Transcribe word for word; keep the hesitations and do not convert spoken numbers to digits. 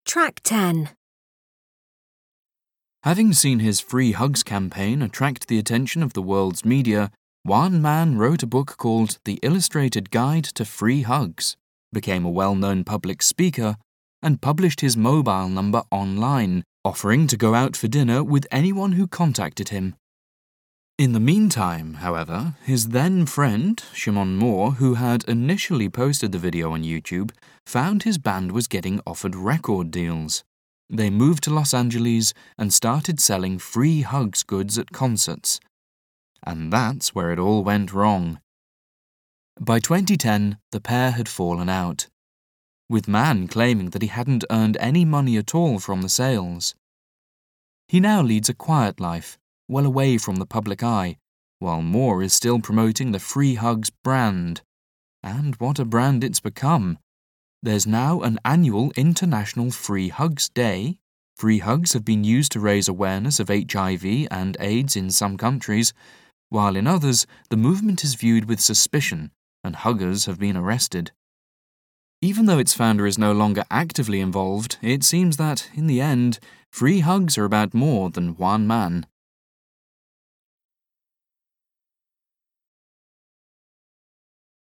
Track ten. Having seen his Free Hugs campaign attract the attention of the world's media, one man wrote a book called The Illustrated Guide to Free Hugs, became a well-known public speaker, and published his mobile number online, offering to go out for dinner with anyone who contacted him. In the meantime, however, his then friend, Shimon Moore, who had initially posted the video on YouTube, found his band was getting offered record deals. They moved to Los Angeles and started selling free hugs goods at concerts. And that's where it all went wrong. By twenty ten, the pair had fallen out, with Mann claiming that he hadn't earned any money at all from the sales. He now leads a quiet life, well away from the public eye, while Moore is still promoting the Free Hugs brand. And what a brand it's become. There's now an annual International Free Hugs Day. Free hugs have been used to raise awareness of H I V and AIDS in some countries, while in others the movement is viewed with suspicion and huggers have been arrested. Even though its founder is no longer actively involved, it seems that, in the end, free hugs are about more than one man.